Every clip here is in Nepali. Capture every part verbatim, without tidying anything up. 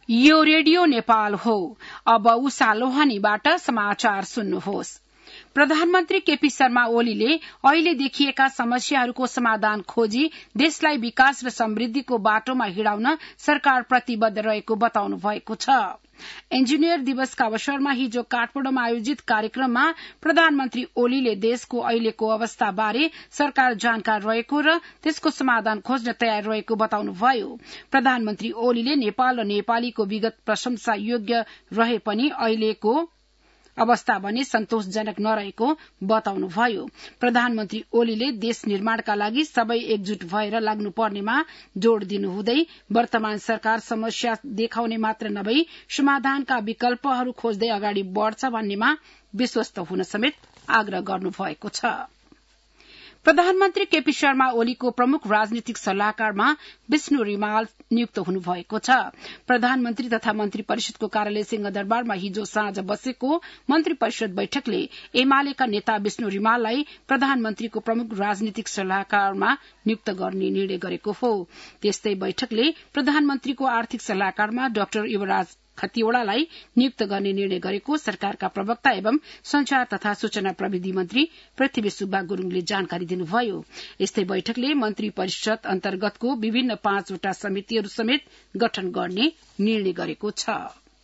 यो रेडियो नेपाल हो। अब उषा लोहानीबाट समाचार सुन्नुहोस्। प्रधानमन्त्री केपी शर्मा ओलीले अहिले देखिएका समस्याहरूको समाधान खोजी देशलाई विकास र समृद्धिको बाटोमा हिँडाउन सरकार प्रतिबद्ध रहेको बताउनु भएको छ। इन्जिनियर दिवसका अवसरमा हिजो काठमाडौँमा आयोजित कार्यक्रममा प्रधानमन्त्री ओलीले देशको अहिलेको अवस्थाबारे सरकार जानकार रहेको र त्यसको समाधान खोज्न तयार रहेको बताउनुभयो। प्रधानमन्त्री ओलीले नेपाल र नेपालीको विगत प्रशंसा योग्य रहे पनि अहिलेको अवस्था भने सन्तोषजनक नरहेको बताउनुभयो। प्रधानमन्त्री ओलीले देश निर्माणका लागि सबै एकजुट भएर लाग्नुपर्नेमा जोड़ दिनुहुँदै वर्तमान सरकार समस्या देखाउने मात्र नभई समाधानका विकल्पहरू खोज्दै अगाडि बढ़छ भन्नेमा विश्वस्त हुन समेत आग्रह गर्नुभएको छ। प्रधानमन्त्री केपी शर्मा ओलीको प्रमुख राजनीतिक सल्लाहकारमा विष्णु रिमाल नियुक्त हुनुभएको छ। प्रधानमन्त्री तथा मन्त्री परिषदको कार्यालय सिंहदरबारमा हिजो साँझ बसेको मन्त्री परिषद बैठकले एमालेका नेता विष्णु रिमाललाई प्रधानमन्त्रीको प्रमुख राजनीतिक सल्लाहकारमा नियुक्त गर्ने निर्णय गरेको हो। त्यस्तै बैठकले प्रधानमन्त्रीको आर्थिक सल्लाहकारमा डाक्टर युवराज खतिवड़ालाई नियुक्त गर्ने निर्णय गरेको सरकारका प्रवक्ता एवं संचार तथा सूचना प्रविधि मन्त्री पृथ्वी सुब्बा गुरूङले जानकारी दिनुभयो। यस्तै बैठकले मन्त्री परिषद अन्तर्गतको विभिन्न पाँचवटा समितिहरू समेत गठन गर्ने निर्णय गरेको छ।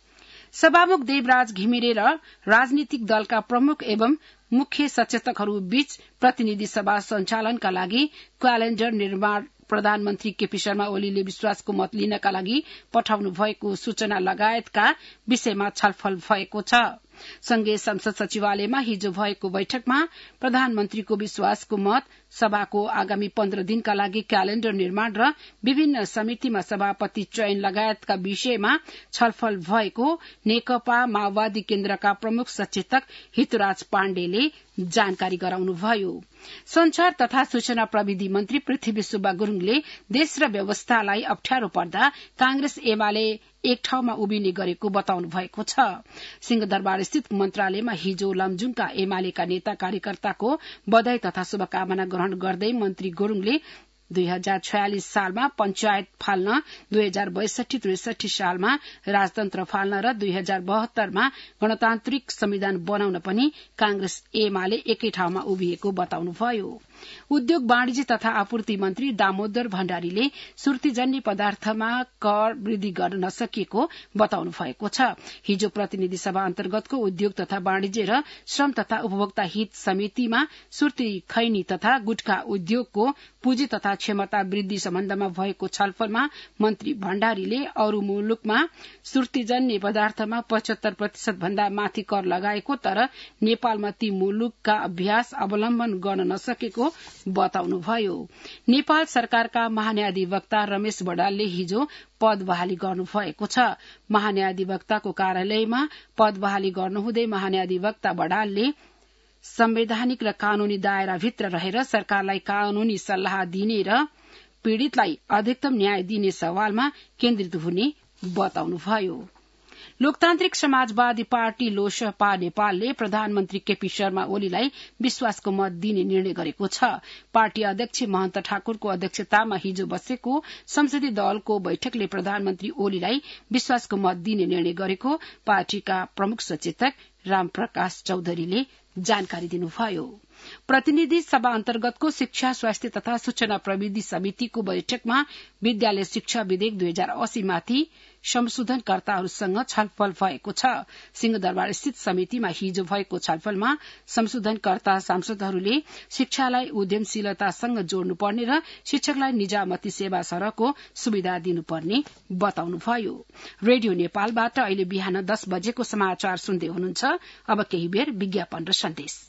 सभामुख देवराज घिमिरे र राजनीतिक दलका प्रमुख एवं मुख्य सचेतकहरू बीच प्रतिनिधि सभा सञ्चालनका लागि क्यालेण्डर निर्माण प्रधानमन्त्री केपी शर्मा ओलीले विश्वासको मत लिनका लागि पठाउनु भएको सूचना लगायतका विषयमा छलफल भएको छ। संघीय संसद सचिवालयमा हिजो भएको बैठकमा प्रधानमन्त्रीको विश्वासको मत सभाको आगामी पन्ध्र दिनका लागि क्यालेण्डर निर्माण र विभिन्न समितिमा सभापति चयन लगायतका विषयमा छलफल भएको नेकपा माओवादी केन्द्रका प्रमुख सचेतक हितुराज पाण्डेले जानकारी गराउनुभयो। संचार तथा सूचना प्रविधि मन्त्री पृथ्वी सुब्बा गुरूङले देश र व्यवस्थालाई अप्ठ्यारो पर्दा कांग्रेस एमाले एक ठाउँमा उभिने गरेको बताउनु भएको छ। सिंहदरबार स्थित मन्त्रालयमा हिजो लमजुङका एमालेका नेता कार्यकर्ताको बधाई तथा शुभकामना ग्रहण गर्दै मन्त्री गुरूङले दुई हजार छयालिस सालमा पञ्चायत फाल्न, दुई हजार बैसठी त्रिसठी सालमा राजतन्त्र फाल्न र दुई हजार बहत्तरमा गणतान्त्रिक संविधान बनाउन पनि कांग्रेस एमाले एकै ठाउँमा उभिएको बताउनुभयो। उद्योग वाणिज्य तथा आपूर्ति मन्त्री दामोदर भण्डारीले सुर्तीजन्य पदार्थमा कर वृद्धि गर्न नसकिएको बताउनु भएको छ। हिजो प्रतिनिधि सभा अन्तर्गतको उद्योग तथा वाणिज्य र श्रम तथा उपभोक्ता हित समितिमा सुर्ती खैनी तथा गुटखा उद्योगको पुँजी तथा क्षमता वृद्धि सम्बन्धमा भएको छलफलमा मन्त्री भण्डारीले अरू मुलुकमा सुर्तीजन्य पदार्थमा पचहत्तर प्रतिशत भन्दा माथि कर लगाएको तर नेपालमा ती मुलुकका अभ्यास अवलम्बन गर्न नसकेको बताउनुभयो। नेपाल सरकारका महान्यायाधिवक्ता रमेश बडालले हिजो पद बहाली गर्नुभएको छ। महान्यायाधिवक्ताको कार्यालयमा पद बहाली गर्नुहुँदै महान्यायाधिवक्ता बडालले संवैधानिक र कानूनी दायराभित्र रहेर सरकारलाई कानूनी सल्लाह दिने र पीड़ितलाई अधिकतम न्याय दिने सवालमा केन्द्रित हुने बताउनुभयो। लोकतान्त्रिक समाजवादी पार्टी लोसपा नेपालले प्रधानमन्त्री केपी शर्मा ओलीलाई विश्वासको मत दिने निर्णय गरेको छ। पार्टी अध्यक्ष महन्त ठाकुरको अध्यक्षतामा हिजो बसेको संसदीय दलको बैठकले प्रधानमन्त्री ओलीलाई विश्वासको मत दिने निर्णय गरेको पार्टीका प्रमुख सचेतक रामप्रकाश चौधरीले जानकारी दिनुभयो। प्रतिनिधि सभा अन्तर्गतको शिक्षा स्वास्थ्य तथा सूचना प्रविधि समितिको बैठकमा विद्यालय शिक्षा विधेयक दुई हजार अस्सी माथि संशोधनकर्ताहरूसँग छलफल भएको छ। सिंहदरबार स्थित समितिमा हिजो भएको छलफलमा संशोधनकर्ता सांसदहरूले शिक्षालाई उद्यमशीलतासँग जोड्नुपर्ने र शिक्षकलाई निजामती सेवा सरहको सुविधा दिनुपर्ने बताउनुभयो। रेडियो नेपालबाट अहिले बिहान दस बजेको समाचार सुन्दै हुनुहुन्छ। अब केही बेर विज्ञापन र सन्देश।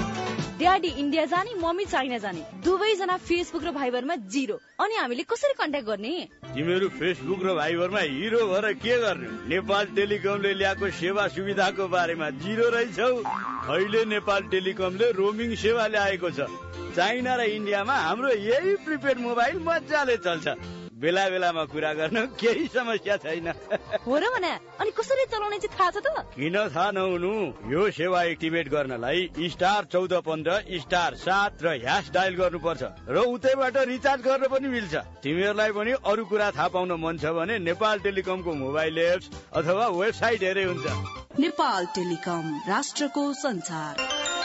ड्याडी इन्डिया जाने, मम्मी चाइना जाने, दुवैजना फेसबुक र भाइबरमा जिरो। अनि हामीले कसरी कन्ट्याक्ट गर्ने? तिमीहरू फेसबुक र भाइबरमा हिरो भएर के गर्ने? नेपाल टेलिकमले ल्याएको सेवा सुविधाको बारेमा जिरो रहेछौ। अहिले नेपाल टेलिकमले रोमिङ सेवा ल्याएको छ। चाइना र इन्डियामा हाम्रो यही प्रिपेड मोबाइल मजाले चल्छ। बेला बेलामा कुरा गर्न केही समस्या छैन। हो र भने अनि कसरी चलाउने चाहिँ थाहा छ त? किन थाहा नहुनु? यो सेवा एक्टिभेट गर्नलाई स्टार चौध पन्ध्र स्टार सात र ह्यास डायल गर्नुपर्छ र उतैबाट रिचार्ज गर्न पनि मिल्छ। तिमीहरूलाई पनि अरू कुरा थाहा पाउन मन छ भने नेपाल टेलिकमको मोबाइल एप्स अथवा वेबसाइट हेरे हुन्छ। नेपाल टेलिकम, राष्ट्रको संचार।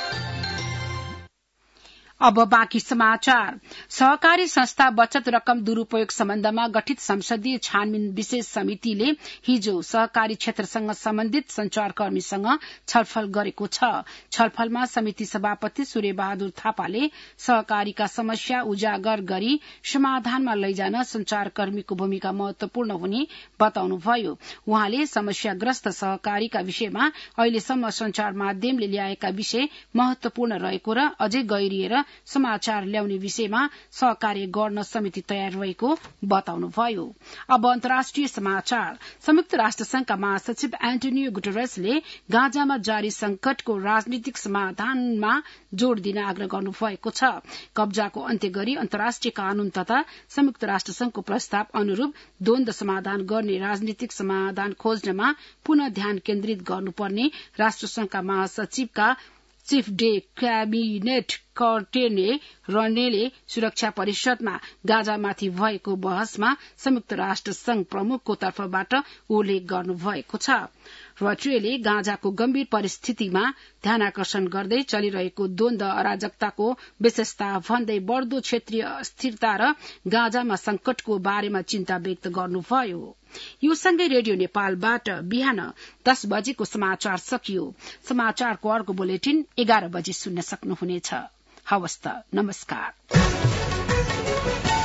अब बाँकी समाचार। सहकारी संस्था बचत रकम दुरूपयोग सम्बन्धमा गठित संसदीय छानबिन विशेष समितिले हिजो सहकारी क्षेत्रसँग सम्बन्धित संचारकर्मीसँग छलफल गरेको छ। छलफलमा समिति सभापति सूर्य बहादुर थापाले सहकारीका समस्या उजागर गरी समाधानमा लैजान संचारकर्मीको भूमिका महत्वपूर्ण हुने बताउनुभयो। उहाँले समस्याग्रस्त सहकारीका विषयमा अहिलेसम्म संचार माध्यमले ल्याएका विषय महत्वपूर्ण रहेको र अझै गहिरिएर समाचार ल्याउने विषयमा सहकार्य गर्न समिति तयार रहेको बताउनुभयो। अब अन्तर्राष्ट्रिय समाचार। संयुक्त राष्ट्र संघका महासचिव एन्टोनियो गुटेरेसले गाजामा जारी संकटको राजनीतिक समाधानमा जोड़ दिन आग्रह गर्नुभएको छ। कब्जाको अन्त्य गरी अन्तर्राष्ट्रिय कानून तथा संयुक्त राष्ट्र संघको प्रस्ताव अनुरूप द्वन्द समाधान गर्ने राजनीतिक समाधान खोज्नमा पुनः ध्यान केन्द्रित गर्नुपर्ने राष्ट्रसंघका महासचिवका चीफ डे क्याबिनेट कर्टेने रनेले सुरक्षा परिषदमा गाजामाथि भएको बहसमा संयुक्त राष्ट्र संघ प्रमुखको तर्फबाट उल्लेख गर्नुभएको छ। रट्रेले गाजाको गम्भीर परिस्थितिमा ध्यानाकर्षण गर्दै चलिरहेको द्वन्द अराजकताको विशेषता भन्दै बढ़दो क्षेत्रीय अस्थिरता र गाजामा संकटको बारेमा चिन्ता व्यक्त गर्नुभयो। यो सँगै रेडियो नेपालबाट बिहान दस बजेको समाचार सकियो। समाचारको अर्को बुलेटिन एघार बजे सुन्न सक्नुहुनेछ। हवस् त, नमस्कार।